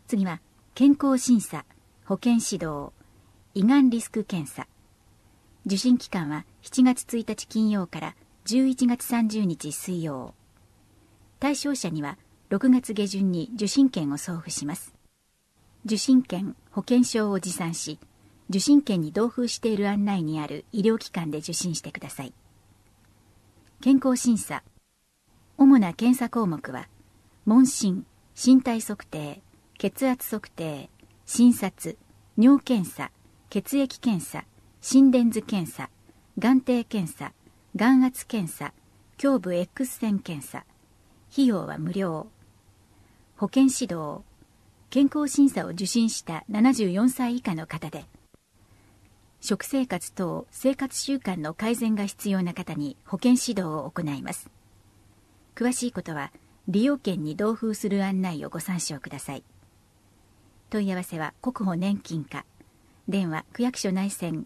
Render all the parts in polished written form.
次は健康審査、保健指導、胃がんリスク検査。受診期間は7月1日金曜から11月30日水曜。対象者には6月下旬に受診券を送付します。受診券、保険証を持参し、受診券に同封している案内にある医療機関で受診してください。健康審査。主な検査項目は、問診、身体測定、血圧測定、診察、尿検査、血液検査、心電図検査、眼底検査、眼圧検査、胸部 X 線検査。費用は無料。保健指導。健康審査を受診した74歳以下の方で、食生活等生活習慣の改善が必要な方に保健指導を行います。詳しいことは利用券に同封する案内をご参照ください。問い合わせは国保年金課、電話区役所内線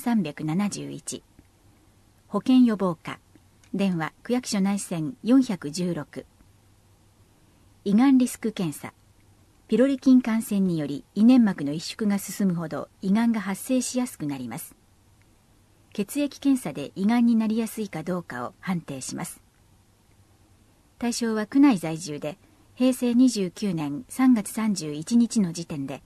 2371、保健予防課、電話区役所内線416。胃がんリスク検査。ピロリ菌感染により胃粘膜の萎縮が進むほど胃がんが発生しやすくなります。血液検査で胃がんになりやすいかどうかを判定します。対象は区内在住で、平成29年3月31日の時点で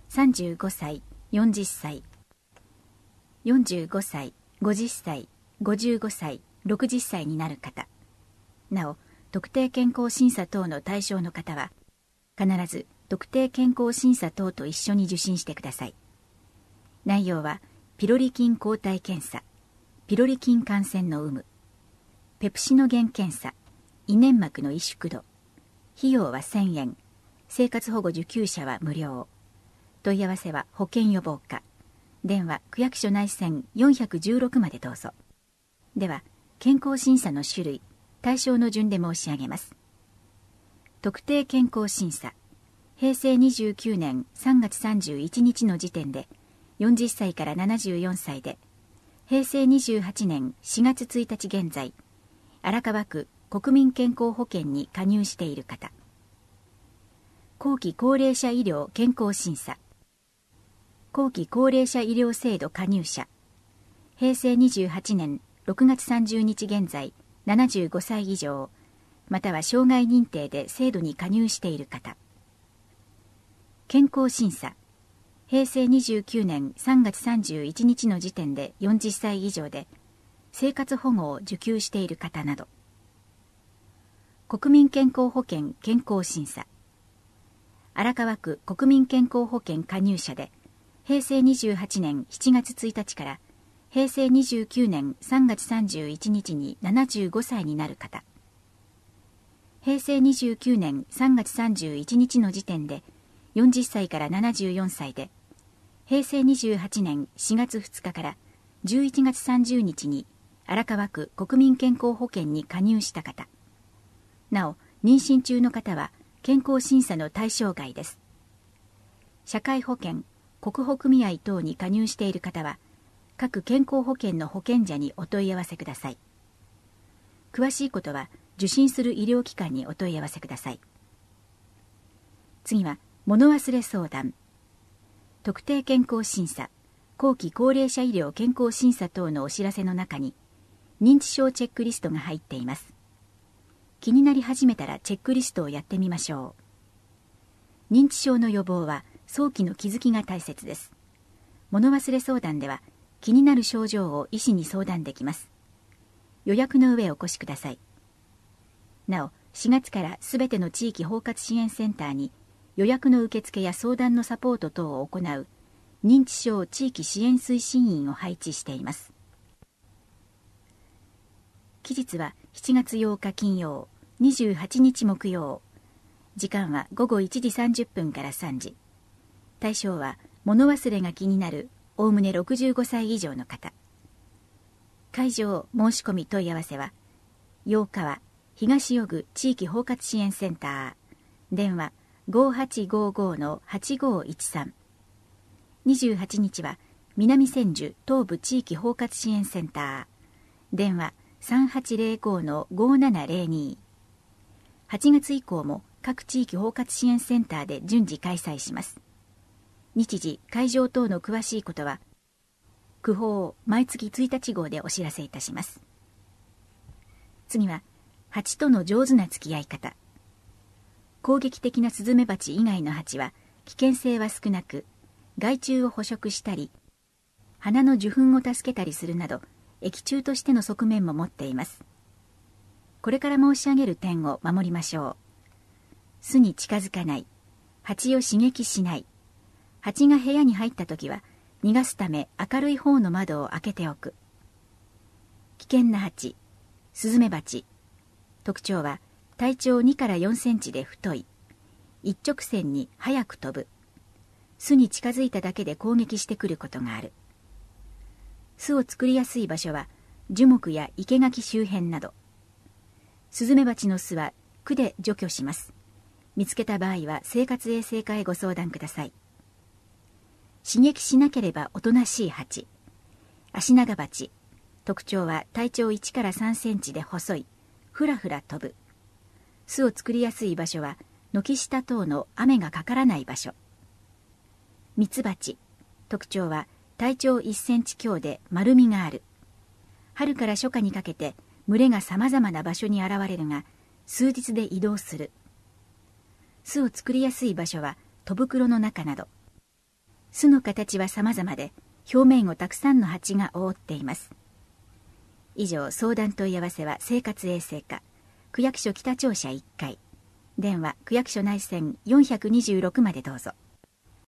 35歳、40歳、45歳、50歳、55歳、60歳になる方。なお、特定健康審査等の対象の方は、必ず特定健康審査等と一緒に受診してください。内容は、ピロリ菌抗体検査、ピロリ菌感染の有無、ペプシノゲン検査、胃粘膜の萎縮度。費用は1000円。生活保護受給者は無料。問い合わせは保健予防課。電話区役所内線416までどうぞ。では、健康審査の種類、対象の順で申し上げます。特定健康審査。平成29年3月31日の時点で40歳から74歳で、平成28年4月1日現在、荒川区国民健康保険に加入している方。後期高齢者医療健康審査。後期高齢者医療制度加入者。平成28年6月30日現在、75歳以上、または障害認定で制度に加入している方。健康審査。平成29年3月31日の時点で40歳以上で、生活保護を受給している方など。国民健康保険健康審査。荒川区国民健康保険加入者で、平成28年7月1日から平成29年3月31日に75歳になる方。平成29年3月31日の時点で40歳から74歳で、平成28年4月2日から11月30日に荒川区国民健康保険に加入した方。なお、妊娠中の方は健康審査の対象外です。社会保険、国保組合等に加入している方は、各健康保険の保険者にお問い合わせください。詳しいことは受診する医療機関にお問い合わせください。次は、物忘れ相談。特定健康審査、後期高齢者医療健康審査等のお知らせの中に、認知症チェックリストが入っています。気になり始めたらチェックリストをやってみましょう。認知症の予防は早期の気づきが大切です。物忘れ相談では気になる症状を医師に相談できます。予約の上お越しください。なお、4月からすべての地域包括支援センターに予約の受付や相談のサポート等を行う認知症地域支援推進員を配置しています。期日は7月8日金曜、28日木曜。時間は午後1時30分から3時。対象は物忘れが気になるおおむね65歳以上の方。会場申し込み問い合わせは8日は東予具地域包括支援センター、電話 5855-8513。28日は南千住東部地域包括支援センター、電話 3805-5702。8月以降も各地域包括支援センターで順次開催します。日時、会場等の詳しいことは区報毎月1日号でお知らせいたします。次は蜂との上手な付き合い方。攻撃的なスズメバチ以外の蜂は危険性は少なく、害虫を捕食したり花の受粉を助けたりするなど益虫としての側面も持っています。これから申し上げる点を守りましょう。巣に近づかない、蜂を刺激しない、蜂が部屋に入ったときは逃がすため明るい方の窓を開けておく。危険な蜂、スズメバチ。特徴は体長2から4センチで太い、一直線に速く飛ぶ。巣に近づいただけで攻撃してくることがある。巣を作りやすい場所は樹木や生垣周辺など。スズメバチの巣は区で除去します。見つけた場合は生活衛生課へご相談ください。刺激しなければおとなしい蜂、アシナガバチ。特徴は体長1から3センチで細い、ふらふら飛ぶ。巣を作りやすい場所は軒下等の雨がかからない場所。ミツバチ。特徴は体長1センチ強で丸みがある。春から初夏にかけて群れがさまざまな場所に現れるが、数日で移動する。巣を作りやすい場所は戸袋の中など。巣の形はさまざまで、表面をたくさんの蜂が覆っています。以上、相談問い合わせは生活衛生課、区役所北庁舎1階、電話区役所内線426までどうぞ。